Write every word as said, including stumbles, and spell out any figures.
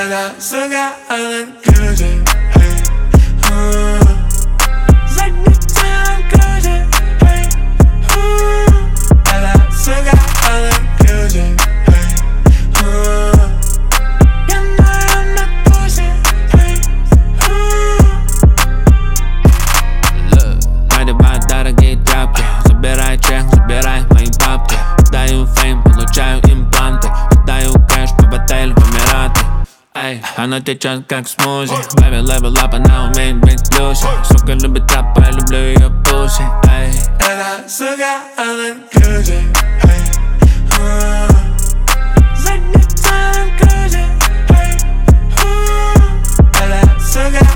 Это сука, она крутит. Задница крутит. Это сука, она крутит. Я знаю на пузе. Надевай дорогие тряпки, забирай чек, забирай мои бабки. Даю фейм, получаю импланты. Даю кэш по отелю в Эмираты. Эй, она течет как смузи. Baby level up, она умеет быть в плюсе. Сука любит трэп, я люблю ее пуси. Эй, эта сука, она крутит. Задница крутит. Эта сука,